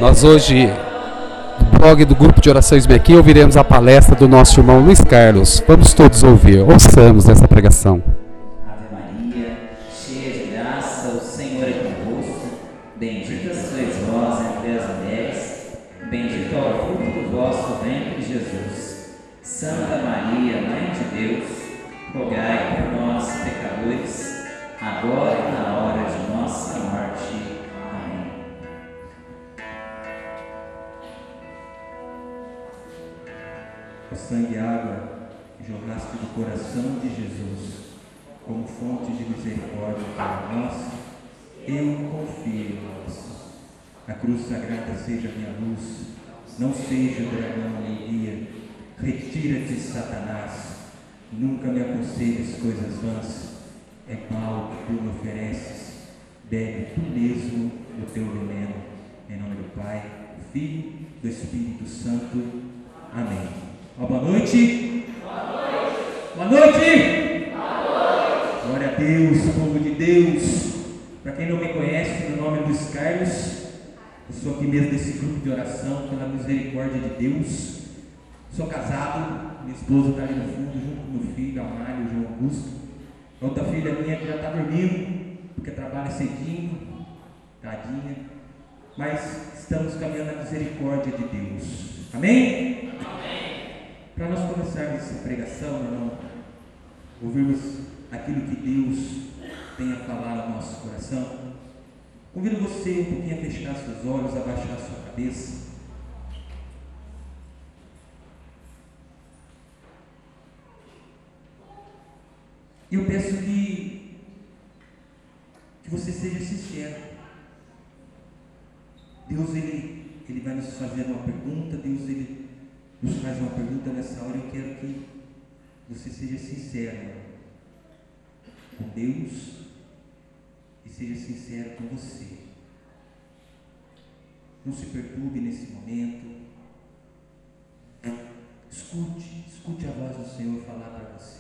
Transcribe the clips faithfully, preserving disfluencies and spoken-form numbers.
Nós hoje, do blog do Grupo de Orações Mequim, ouviremos a palestra do nosso irmão Luiz Carlos. Vamos todos ouvir, ouçamos essa pregação. Ave Maria, cheia de graça, o Senhor é convosco. Bendita sois vós entre as mulheres, bendito é o fruto do vosso ventre, Jesus. Santa Maria, Mãe de Deus, rogai por nós, pecadores, agora e na hora de nossa morte. Amém. O sangue e água que jorraste do coração de Jesus, como fonte de misericórdia para nós, eu confio em vós. A cruz sagrada seja minha luz, não seja o dragão meu guia. Retira-te, Satanás, nunca me aconselhes coisas vãs. É mal que tu me ofereces, bebe tu mesmo o teu veneno. Em nome do Pai, do Filho, do Espírito Santo. Amém. Ó, boa noite. Boa noite. Boa noite. Boa noite. Glória a Deus, povo de Deus. Para quem não me conhece, meu nome é Luiz Carlos. Eu sou aqui mesmo desse grupo de oração pela misericórdia de Deus. Sou casado, minha esposa está ali no fundo, junto com meu filho, Amário, João Augusto. A outra filha minha que já está dormindo, porque trabalha cedinho, tadinha. Mas estamos caminhando na misericórdia de Deus. Amém? Amém. Para nós começarmos essa pregação, meu irmão, ouvirmos aquilo que Deus tem a falar no nosso coração, convido você um pouquinho a fechar seus olhos, abaixar sua cabeça. E eu peço que, que você seja sincero. Deus, ele, ele vai nos fazer uma pergunta, Deus, ele nos faz uma pergunta nessa hora. Eu quero que você seja sincero com Deus e seja sincero com você. Não se perturbe nesse momento. Escute, escute a voz do Senhor falar para você.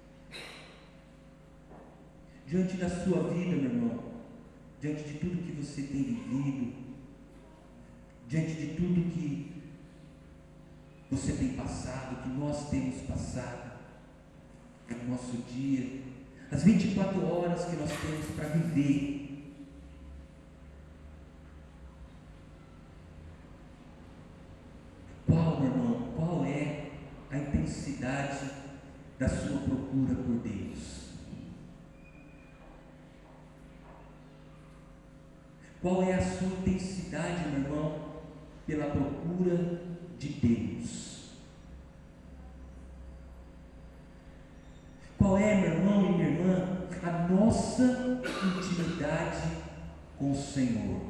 Diante da sua vida, meu irmão, diante de tudo que você tem vivido, diante de tudo que você tem passado, que nós temos passado no nosso dia, as vinte e quatro horas que nós temos para viver, qual, meu irmão, qual é a intensidade da sua procura por Deus? Qual é a sua intensidade, meu irmão, pela procura de Deus? Qual é, meu irmão e minha irmã, a nossa intimidade com o Senhor?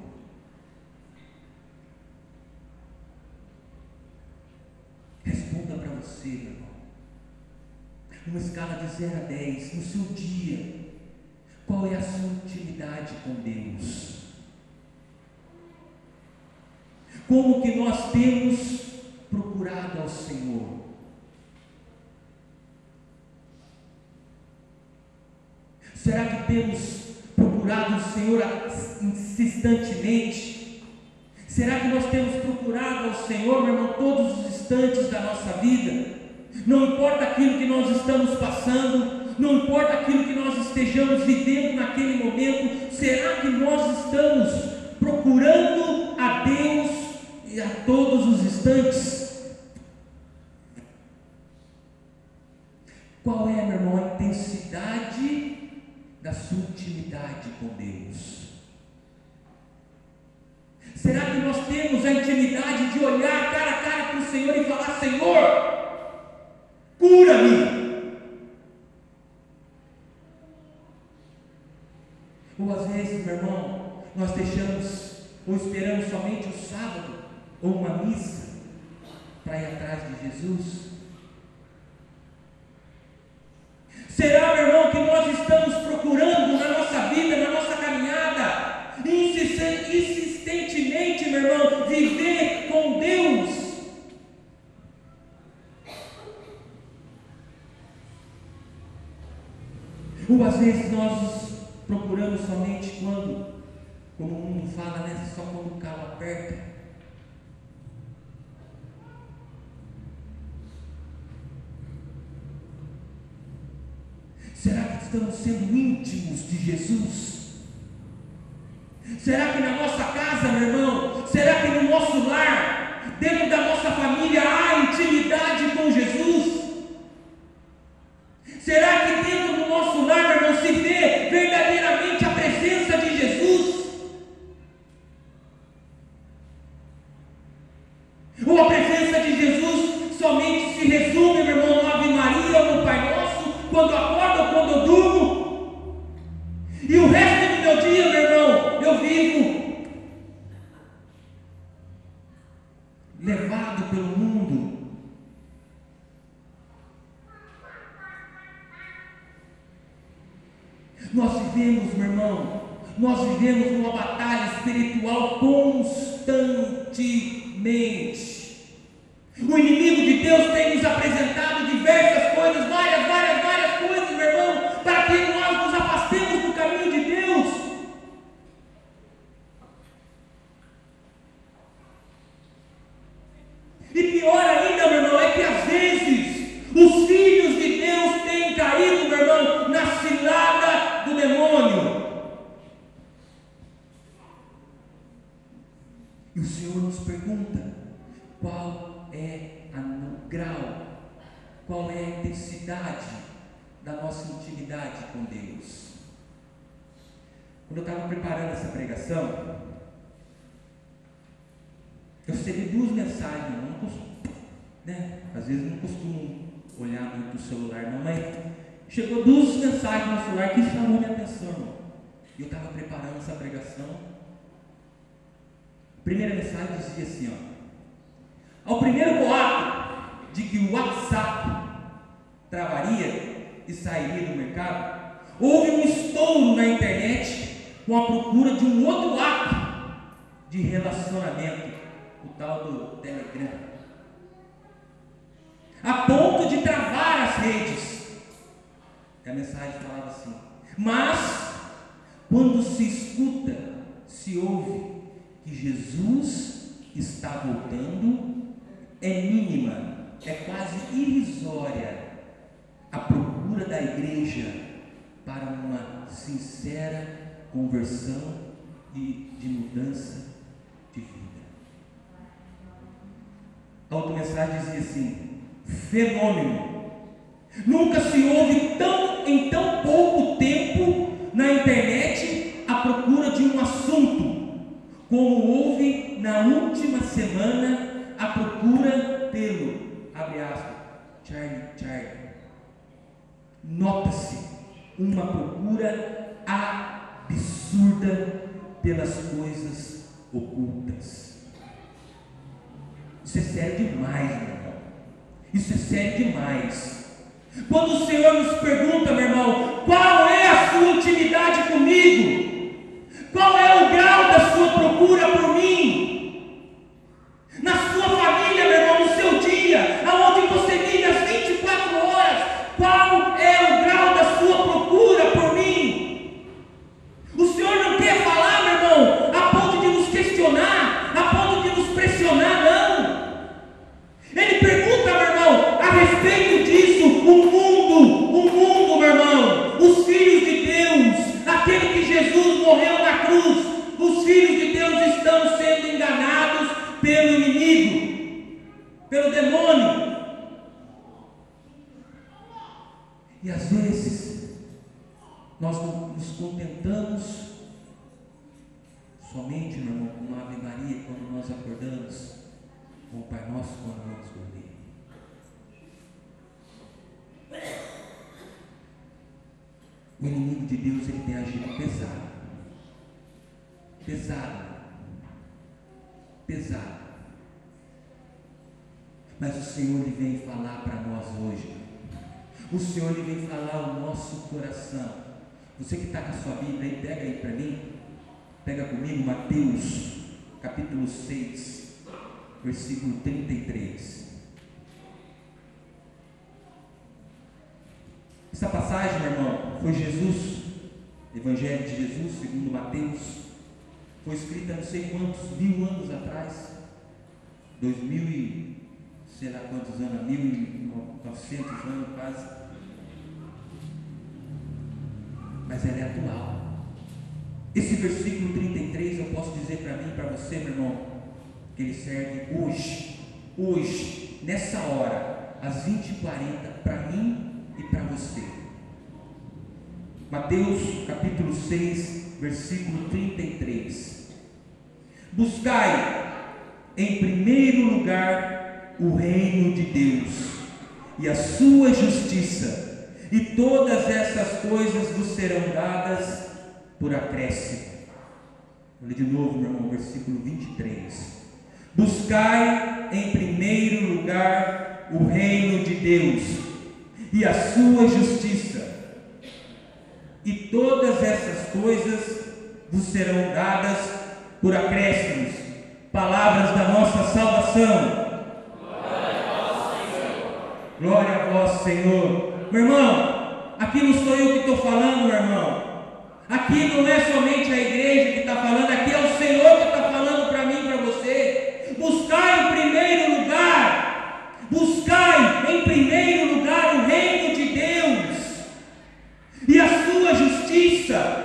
Responda para você, meu irmão. Numa escala de zero a dez, no seu dia, qual é a sua intimidade com Deus? Como que nós temos procurado ao Senhor? Será que temos procurado o Senhor insistentemente? Será que nós temos procurado ao Senhor, meu irmão, todos os instantes da nossa vida? Não importa aquilo que nós estamos passando, não importa aquilo que nós estejamos vivendo naquele momento, será que nós estamos procurando a Deus e a todos os instantes? Qual é, meu irmão, a intensidade da sua intimidade com Deus? Será que nós temos a intimidade de olhar cara a cara para o Senhor e falar: Senhor, cura-me? Ou às vezes, meu irmão, nós deixamos ou esperamos somente o sábado ou uma missa para ir atrás de Jesus? Será, meu irmão, que nós estamos procurando na nossa vida, na nossa caminhada, insistentemente, meu irmão, viver com Deus? Ou às vezes nós procuramos somente quando, como o mundo fala, né, só quando o calo aperta, estamos sendo íntimos de Jesus? Será que na nossa casa, meu irmão, será que no nosso lar, dentro da nossa família, há intimidade com Jesus? Será que dentro do nosso lar, meu irmão, se vê verdadeiramente a presença de Jesus? Ou a presença de Jesus somente se resume, meu irmão, no Ave Maria ou no Pai Nosso, quando eu acordo ou quando eu durmo? E o resto do meu dia, meu irmão, eu vivo levado pelo mundo. Nós vivemos, meu irmão, nós vivemos uma batalha espiritual constantemente. O inimigo de Deus tem nos apresentado diversas coisas, várias, várias, várias coisas, meu irmão, para que nós nos afastemos do caminho de Deus. E pior ainda, meu irmão, é que às vezes os filhos de Deus têm caído, meu irmão, na cilada do demônio. E o Senhor nos pergunta: qual é o grau, qual é a intensidade da nossa intimidade com Deus? Quando eu estava preparando essa pregação, eu recebi duas mensagens, eu não costumo, né? Às vezes não costumo olhar muito o celular, não, mas chegou duas mensagens no celular que chamou minha atenção. E eu estava preparando essa pregação. A primeira mensagem dizia assim, ó: ao primeiro boato de que o WhatsApp travaria e sairia do mercado, houve um estouro na internet com a procura de um outro app de relacionamento, o tal do Telegram, a ponto de travar as redes. E a mensagem falava assim: mas quando se escuta, se ouve que Jesus está voltando, é mínima, é quase irrisória a procura da igreja para uma sincera conversão e de mudança de vida. A outra mensagem dizia assim: fenômeno, nunca se ouve tão, em tão pouco tempo na internet a procura de um assunto como houve na última semana a procura pelo, abre aspas, Charlie Charlie. Nota-se uma procura absurda pelas coisas ocultas. Isso é sério demais, meu irmão. Isso é sério demais. Quando o Senhor nos pergunta, meu irmão, qual é a sua intimidade comigo? Qual é o grau da sua procura por mim? Na sua família, meu irmão, no seu dia, aonde você vive as vinte e quatro horas, qual é o grau da sua procura por mim? O Senhor não quer falar, meu irmão, a ponto de nos questionar, a ponto de nos pressionar, não. Ele pergunta, meu irmão, a respeito disso, o mundo, o mundo, meu irmão, os filhos de Deus, aquele que Jesus morreu na cruz, os filhos de Deus estão sendo enganados pelo inimigo, pelo demônio. E às vezes nós nos contentamos somente, meu irmão, com uma Ave Maria quando nós acordamos, com o Pai Nosso quando vamos dormir. O inimigo de Deus, ele tem agido pesado, pesado, pesado. Mas o Senhor, ele vem falar para nós hoje. O Senhor, ele vem falar ao nosso coração. Você que está com a sua Bíblia aí, pega aí para mim, pega comigo Mateus capítulo seis, versículo trinta e três. Essa passagem, meu irmão, foi Jesus, Evangelho de Jesus, segundo Mateus, foi escrita não sei quantos mil anos atrás, dois mil e sei lá quantos anos, mil e novecentos anos quase. mas ela é atual. Esse versículo trinta e três, eu posso dizer para mim e para você, meu irmão, que ele serve hoje, hoje, nessa hora, às vinte e quarenta, para mim e para você. Mateus capítulo seis, versículo trinta e três. Buscai em primeiro lugar o reino de Deus e a sua justiça, e todas essas coisas vos serão dadas por acréscimo. Olha de novo, meu irmão, versículo vinte e três. Buscai em primeiro lugar o reino de Deus e a sua justiça, e todas essas coisas vos serão dadas por acréscimos. Palavras da nossa salvação. Glória a vós, Senhor. Glória a vós, Senhor. Meu irmão, aqui não sou eu que estou falando, meu irmão. Aqui não é somente a igreja que está falando, aqui é o Senhor que está falando para mim e para você. Buscai em primeiro lugar, buscai em primeiro lugar o reino de Deus e a sua justiça.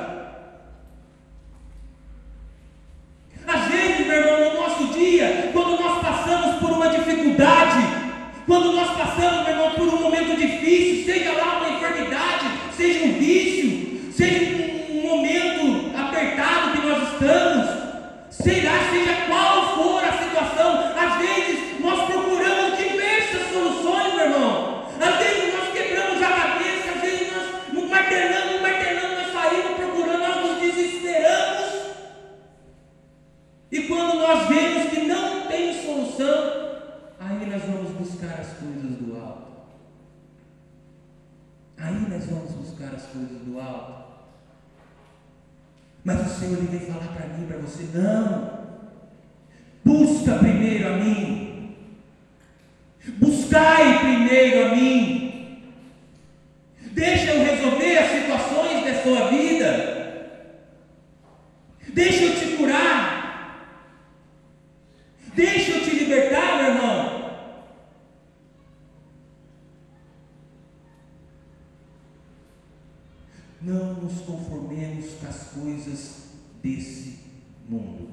Às vezes, meu irmão, no nosso dia, quando nós passamos por uma dificuldade, quando nós passamos, meu irmão, por um momento difícil, seja lá uma enfermidade, seja um vício, seja um momento apertado que nós estamos, sei lá, seja qual for a situação, às vezes nós procuramos diversas soluções, meu irmão. Às vezes nós quebramos a cabeça, às vezes nós nos martelamos, martelamos, nós saímos procurando, nós nos desesperamos. E quando nós vemos que não tem solução, aí nós vamos buscar as coisas do alto. Aí nós vamos buscar as coisas do alto. Mas o Senhor ele vem falar para mim, para você, não. Busca primeiro a mim. Buscai primeiro a mim. Deixa eu resolver as situações da sua vida. Deixa eu te curar. Deixa eu te libertar, meu irmão. Não nos conformemos com as coisas desse mundo.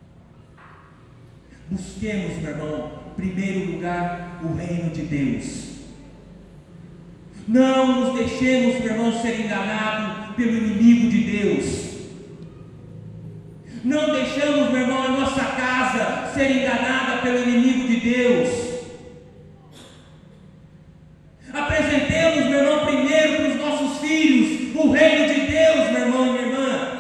Busquemos, meu irmão, em primeiro lugar o reino de Deus. Não nos deixemos, meu irmão, ser enganados pelo inimigo de Deus. Não deixamos, meu irmão, a nossa casa ser enganada pelo inimigo de Deus. Apresentemos, meu irmão, primeiro para os nossos filhos o reino de Deus, meu irmão e minha irmã.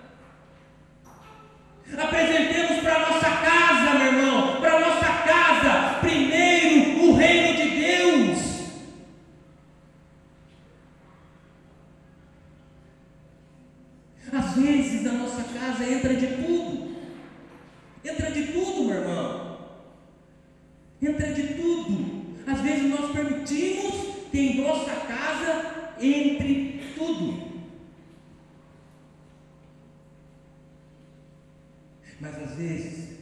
Apresentemos para a nossa casa, meu irmão, para a nossa casa, primeiro o reino de Deus. Às vezes na nossa casa entra de tudo. Entra de tudo, meu irmão. Entra de tudo. Às vezes nós permitimos que em nossa casa entre tudo. Mas às vezes,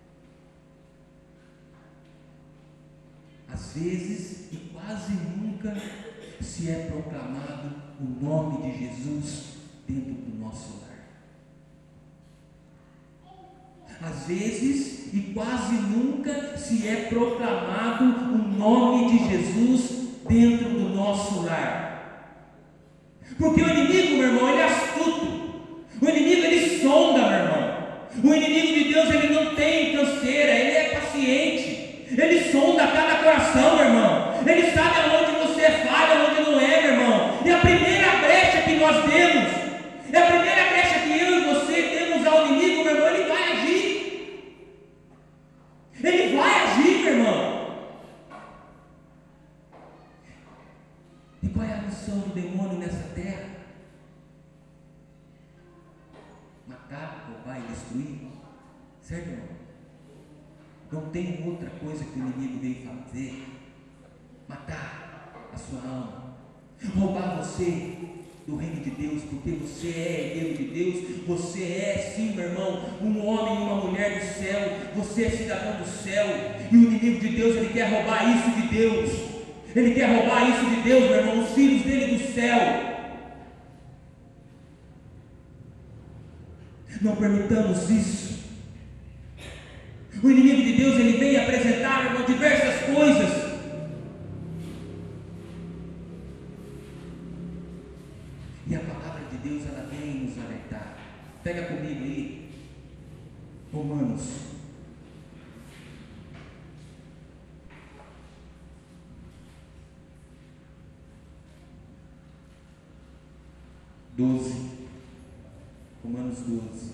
às vezes e quase nunca se é proclamado o nome de Jesus dentro do nosso lar. Às vezes e quase nunca se é proclamado o nome de Jesus dentro do nosso lar. Porque o inimigo, meu irmão, ele é astuto. O inimigo, ele sonda, meu irmão. O inimigo de Deus, ele não tem canseira, ele é paciente. Ele sonda cada coração, meu irmão. Ele sabe aonde você é falha, aonde não é, meu irmão. E a primeira brecha que nós temos, é a primeira brecha que eu e você temos ao inimigo, meu irmão, ele vai agir. Ele vai agir, meu irmão. E qual é a missão do demônio nessa terra? Matar, roubar e destruir. Certo, irmão? Não tem outra coisa que o inimigo veio fazer. Matar a sua alma. Roubar você do reino de Deus, porque você é herdeiro de Deus. Você é, sim, meu irmão, um homem e uma mulher do céu. Você é cidadão do céu. E o inimigo de Deus, ele quer roubar isso de Deus. Ele quer roubar isso de Deus, meu irmão, os filhos dele do céu. Não permitamos isso. O inimigo de Deus, ele vem apresentar, irmão, diversas coisas. E a palavra de Deus, ela vem nos alertar. Pega comigo aí, Romanos. doze. Romanos doze.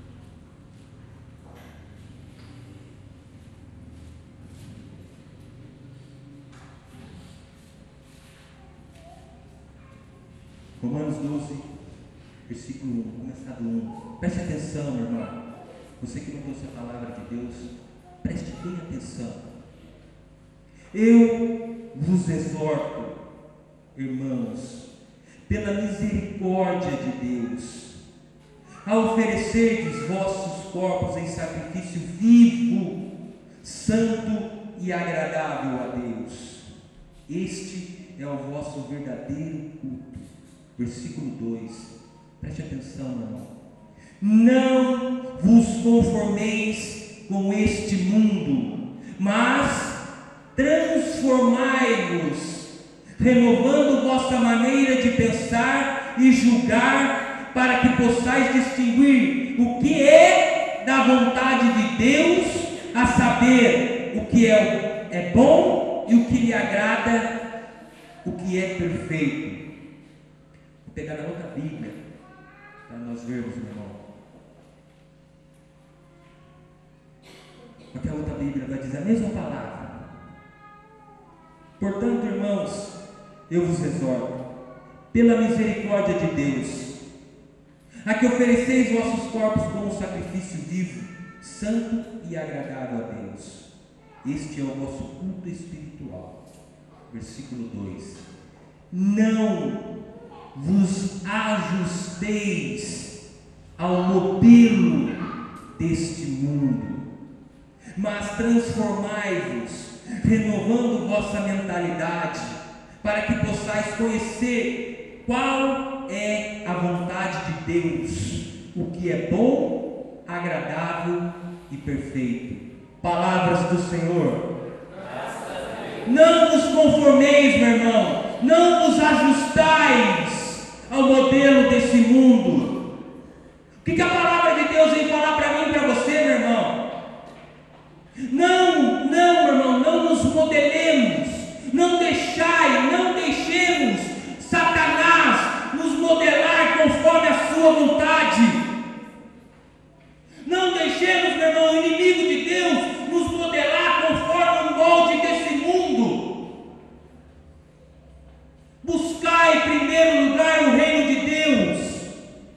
Romanos doze, versículo um, começar do um. Preste atenção, meu irmão. Você que não trouxe a palavra de Deus, preste bem atenção. Eu vos exorto, irmãos, pela misericórdia de Deus, a oferecerdes vossos corpos em sacrifício vivo, santo e agradável a Deus. Este é o vosso verdadeiro culto. Versículo dois, preste atenção, meu irmão. Não vos conformeis com este mundo, mas transformai-vos, renovando vossa maneira de pensar e julgar, para que possais distinguir o que é da vontade de Deus, a saber, o que é, é bom e o que lhe agrada, o que é perfeito. Vou pegar na outra Bíblia, para nós vermos, meu irmão. Porque a outra Bíblia vai dizer a mesma palavra. Portanto, irmãos, eu vos exorto, pela misericórdia de Deus, a que ofereceis vossos corpos como um sacrifício vivo, santo e agradável a Deus. Este é o vosso culto espiritual. Versículo dois. Não vos ajusteis ao modelo deste mundo, mas transformai-vos, renovando vossa mentalidade, para que possais conhecer qual é a vontade de Deus, o que é bom, agradável e perfeito. Palavras do Senhor. Não vos conformeis, meu irmão, não vos ajustais ao modelo desse mundo. O que, que a palavra de Deus vem falar para mim e para você, meu irmão? Não, não, meu irmão, não nos modelemos, não deixai, não deixemos Satanás nos modelar conforme a sua vontade. Não deixemos, meu irmão, o inimigo de Deus nos modelar conforme o molde desse mundo. Buscai em primeiro lugar o reino de Deus.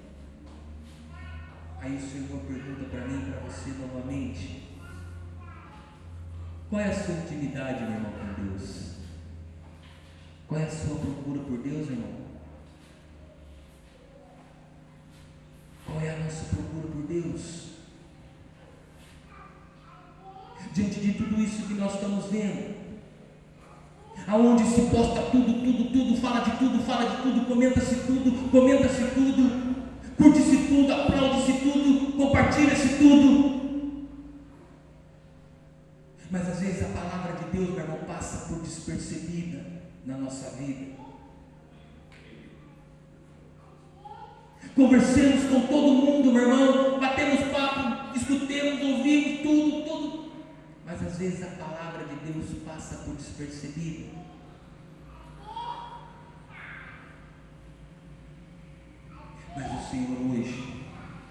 Aí o Senhor pergunta para mim e para você novamente: qual é a sua intimidade, meu irmão, com Deus? Qual é a sua procura por Deus, irmão? Qual é a nossa procura por Deus? Diante de tudo isso que nós estamos vendo, aonde se posta tudo, tudo, tudo, fala de tudo, fala de tudo, comenta-se tudo, comenta-se tudo, curte-se tudo, aplaude-se tudo, compartilha-se tudo. Mas às vezes a palavra de Deus, meu irmão, passa por despercebida na nossa vida. Conversemos com todo mundo, meu irmão, batemos papo, escutemos, ouvimos tudo, tudo. Mas às vezes a palavra de Deus passa por despercebida. Mas o Senhor hoje,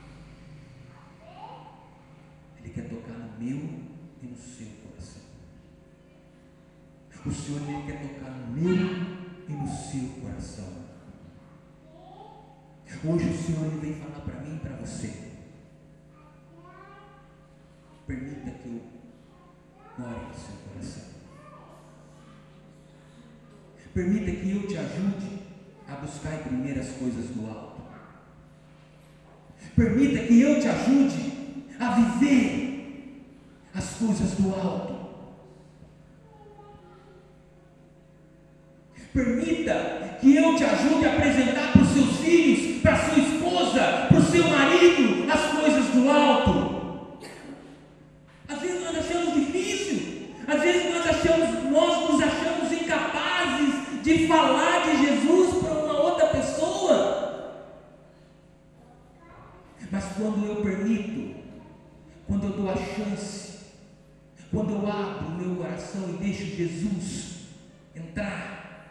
Ele quer tocar no meu e no seu coração. O Senhor, Ele quer tocar no meu e no seu coração. Hoje o Senhor, Ele vem falar para mim e para você: permita que eu more no seu coração. Permita que eu te ajude a buscar em primeiro as coisas do alto. Permita que eu te ajude a viver as coisas do alto. Permita que eu te ajude a apresentar para os seus filhos, para a sua esposa, para o seu marido, as coisas quando eu dou a chance, quando eu abro o meu coração e deixo Jesus entrar,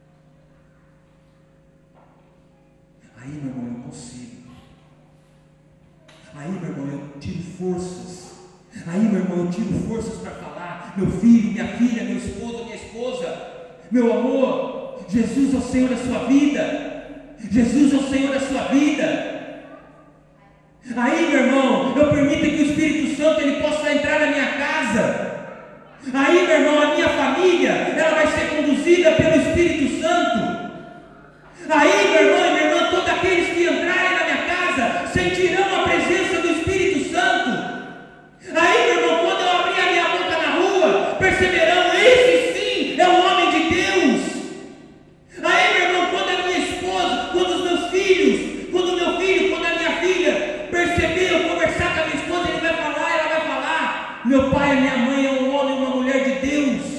aí, meu irmão, eu consigo. Aí, meu irmão, eu tiro forças. Aí, meu irmão, eu tiro forças para falar: meu filho, minha filha, meu esposo, minha esposa, meu amor, Jesus é o Senhor da sua vida. Jesus é o Senhor da sua vida. Aí, meu irmão, eu permito que o Espírito Santo ele possa entrar na minha casa. Aí, meu irmão, a minha família, ela vai ser conduzida pelo Espírito Santo. Aí, meu irmão e minha irmã, todos aqueles que entrarem na minha casa sentirão a presença do Espírito Santo. Aí, meu irmão, quando eu abrir a minha boca na rua, perceberão: esse sim é o homem de Deus. Aí, meu irmão, quando a minha esposa, quando os meus filhos, quando o meu filho, quando a minha filha perceber eu conversar com a minha esposa, ele vai falar, ela vai falar: meu pai e minha mãe é um homem e uma mulher de Deus.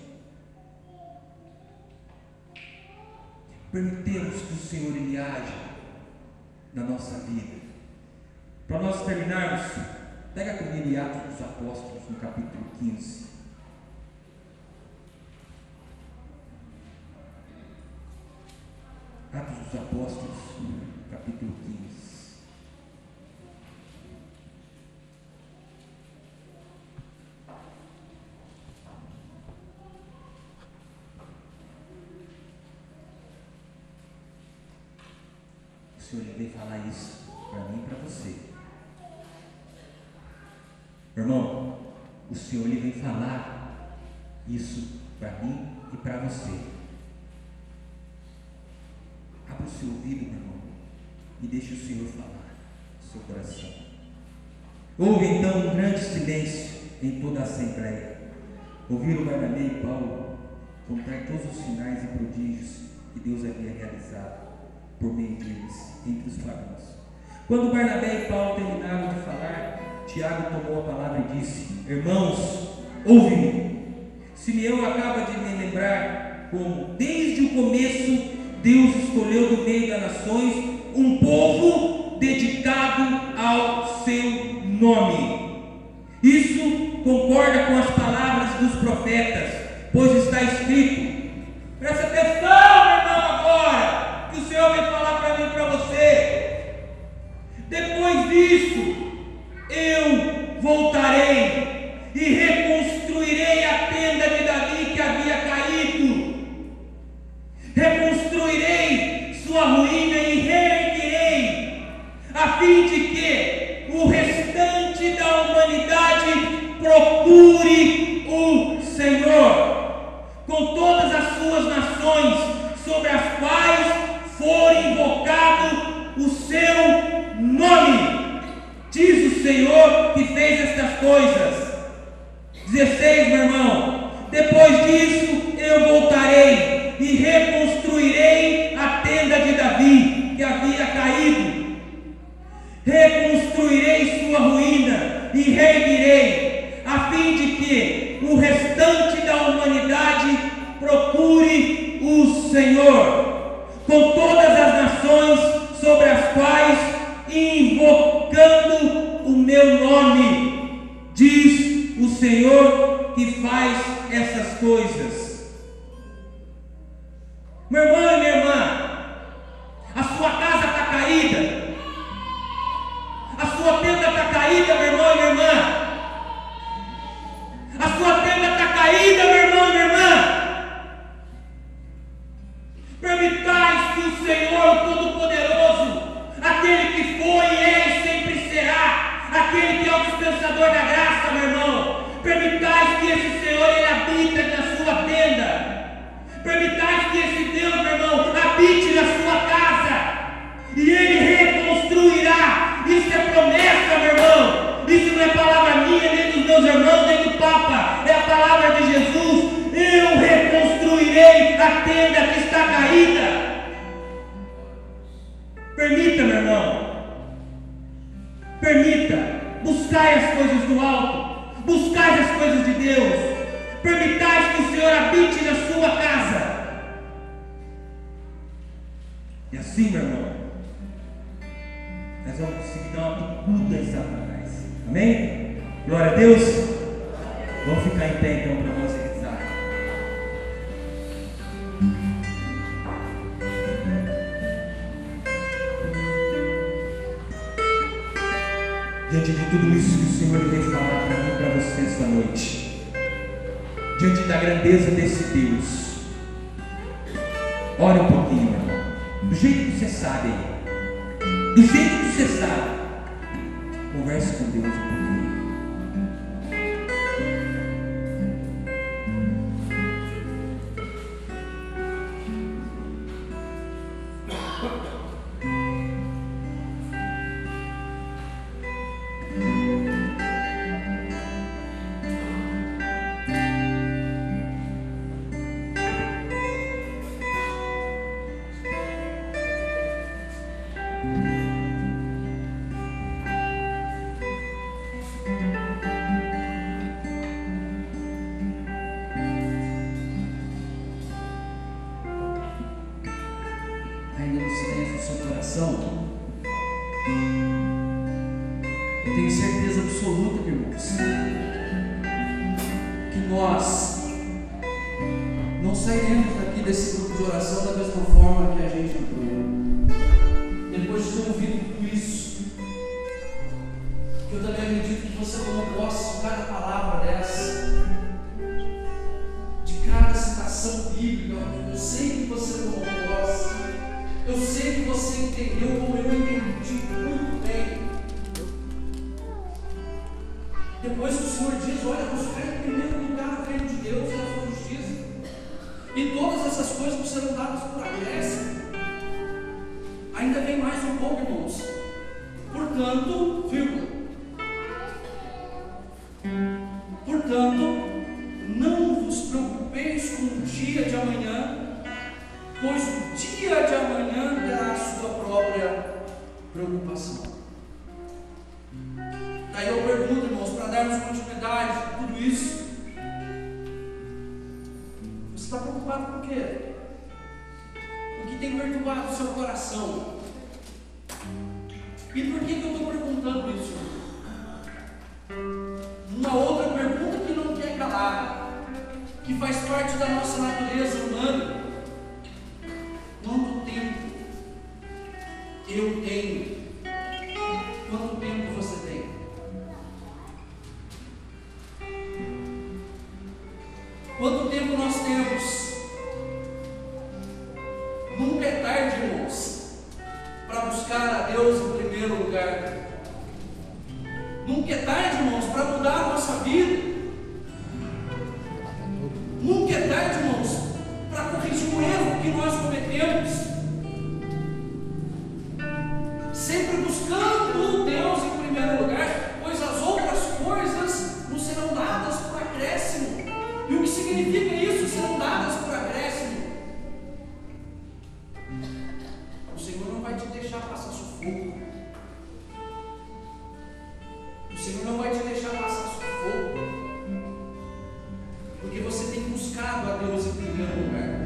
Permitemos que o Senhor ele age na nossa vida. Para nós terminarmos, pega comigo em Atos dos Apóstolos, no capítulo quinze. Atos dos Apóstolos, capítulo quinze. O Senhor veio falar isso para mim e para você. Irmão, o Senhor ele vem falar isso para mim e para você. Abra o seu ouvido, meu irmão, e deixe o Senhor falar no seu coração. Houve então um grande silêncio em toda a assembleia. Ouviram Barnabé e Paulo contar todos os sinais e prodígios que Deus havia realizado por meio deles entre os pagãos. Quando Barnabé e Paulo terminaram de falar, Tiago tomou a palavra e disse: irmãos, ouve-me. Simeão acaba de me lembrar como, desde o começo, Deus escolheu do meio das nações um povo dedicado ao seu nome. Isso concorda com as palavras dos profetas, pois está escrito. Presta atenção, meu irmão, agora que o Senhor vai falar para mim e para você. Depois disso, eu voltarei e reconstruirei a tenda de Davi que havia caído. Reconstruirei sua ruína e reerguerei, a fim de que o restante da humanidade procure o Senhor, com todas as suas nações sobre as quais for invocado o seu nome. Diz o Senhor que fez estas coisas. dezesseis, meu irmão. Depois disso eu voltarei e reconstruirei a tenda de Davi que havia caído. Reconstruirei sua ruína e reerguerei, a fim de que o restante da humanidade procure o Senhor, com todas as nações sobre as quais, invocando o meu nome, diz o Senhor que faz essas coisas. Meu irmão e minha irmã, a sua casa está caída, a sua tenda está caída, meu irmão e minha irmã, a sua tenda está caída, meu irmão e minha irmã. Permitais que o Senhor Todo-Poderoso, aquele que foi e é e sempre será, aquele que é o dispensador da graça, meu irmão, permitais que esse Senhor ele habita na sua tenda. Permitais que esse Deus, meu irmão, habite na sua casa e Ele reconstruirá. Isso é promessa, meu irmão. Isso não é palavra minha, nem dos meus irmãos, nem do Papa. É a palavra de Jesus. Eu reconstruirei a tenda que está caída. Permita, meu irmão. Permita. Buscai as coisas do alto. Buscai as coisas de Deus. Permitais que o Senhor habite na sua casa. E assim, meu irmão, nós vamos conseguir dar uma bicuda em Satanás. Amém? Glória a Deus. Vamos ficar em pé então para nós rezar. Diante de tudo isso que o Senhor tem falado para mim e para você esta noite, diante da grandeza desse Deus, ore um pouquinho, meu irmão. Do jeito que você sabe, do jeito que você sabe, converse com Deus um pouquinho. Ainda no silêncio do seu coração, eu tenho certeza absoluta, irmãos, que nós não sairemos daqui desse grupo de oração da mesma forma que a gente entrou. Depois de ter ouvido tudo isso, eu também acredito que você tomou posse de cada palavra dessa, de cada citação bíblica. Eu sei que você tomou posse. Eu sei que você entendeu como eu entendi muito bem. Depois que o Senhor diz, olha, buscar em primeiro lugar o reino de Deus e a sua justiça, e todas essas coisas serão dadas por acréscimo. Ainda vem mais um pouco, irmãos. Portanto, vírgula. Portanto, não vos preocupeis com o dia de amanhã, pois o dia de amanhã terá a sua própria preocupação. Daí eu pergunto, irmãos, para darmos continuidade a tudo isso, você está preocupado com o quê? O que tem perturbado o seu coração? E por que, que eu estou perguntando isso? Uma outra pergunta que não quer calar, que faz parte da nossa natureza humana: quanto tempo eu tenho? Quanto tempo você tem? Quanto tempo nós temos? Nunca é tarde, irmãos, para buscar a Deus em primeiro lugar. Nunca é tarde, irmãos, para mudar a nossa vida. Nunca é tarde, irmãos, para corrigir o erro que nós cometemos, sempre buscando Deus em primeiro lugar, pois as outras coisas nos serão dadas por acréscimo. E o que significa isso? Serão dadas por acréscimo. O Senhor não vai te deixar passar sufoco. O Senhor não vai te deixar passar sufoco, porque você tem buscado a Deus em primeiro lugar.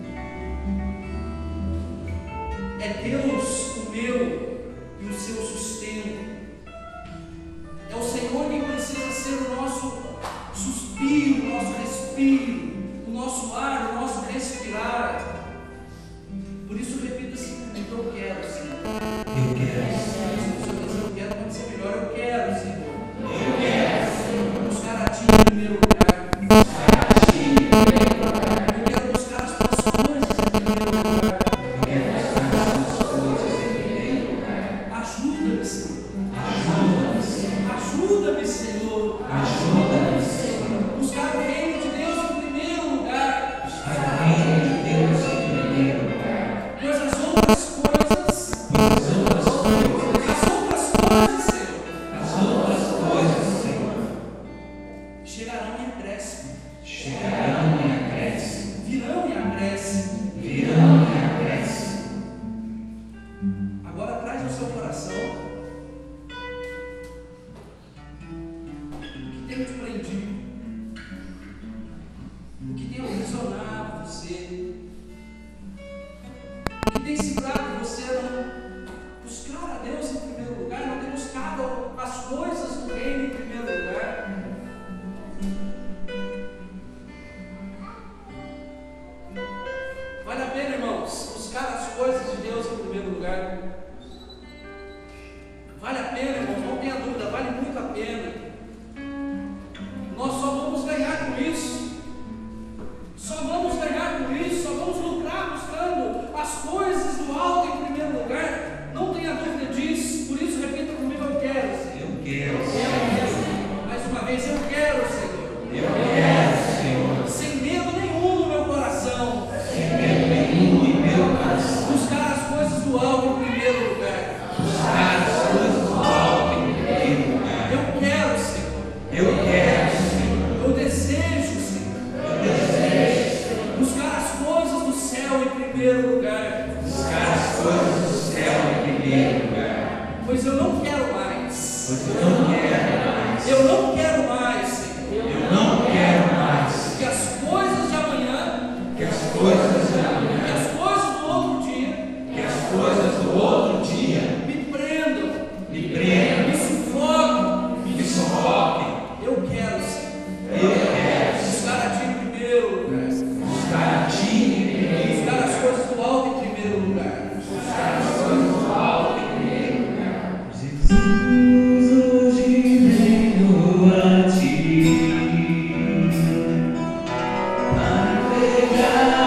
É Deus o meu e o seu sustento. É o Senhor quem precisa ser o nosso suspiro, o nosso respiro, o nosso ar, o nosso respirar. Por isso repita assim comigo: eu quero, Senhor. Eu quero. Eu quero pode ser melhor. Eu quero, Senhor. Eu quero, Senhor. Buscar a Ti em primeiro lugar. Buscar a Ti em primeiro lugar. Eu quero buscar as Tuas coisas em primeiro lugar. Eu quero buscar as Tuas coisas em primeiro lugar. Ajuda-me, Senhor. Ajuda-me, Senhor. Ajuda-me, Senhor. Ajuda-me, Senhor. Buscar o reino de Deus em primeiro lugar. Buscar o reino de Deus em primeiro lugar. Pois as outras coisas, as outras coisas, as outras coisas, Senhor, as outras coisas, Senhor, chegarão em acréscimo, chegarão em acréscimo, virão em acréscimo, virão em acréscimo. Agora traz no seu coração o que tem te prendido, o que tem aprisionado você, o que tem segurado você a não buscar a Deus em primeiro lugar, não ter buscado as coisas do reino em primeiro lugar. assim: eu quero, Senhor. Eu quero, Senhor. Sem medo nenhum no meu coração. Sem medo nenhum em meu coração. Buscar as coisas do alto em primeiro lugar. Buscar as coisas do alto em primeiro lugar. Eu quero, Senhor. Eu quero, Senhor. Eu desejo, Senhor. Eu desejo Buscar as coisas do céu em primeiro lugar. buscar as coisas do céu em primeiro lugar. Pois eu não quero mais. Pois eu não quero mais. Eu não quero mais, Senhor. Eu não quero mais Que as coisas de amanhã, que as coisas de que amanhã, as coisas do outro dia, que as coisas do outro dia me prendam, me prendam, me sufoquem. me sufoquem. Eu quero, Senhor. Eu quero Buscar a Ti em primeiro lugar. buscar a Ti em primeiro Buscar as coisas do alto em primeiro lugar. buscar as coisas do alto em primeiro lugar. Jesus, hoje venho a Ti para entregar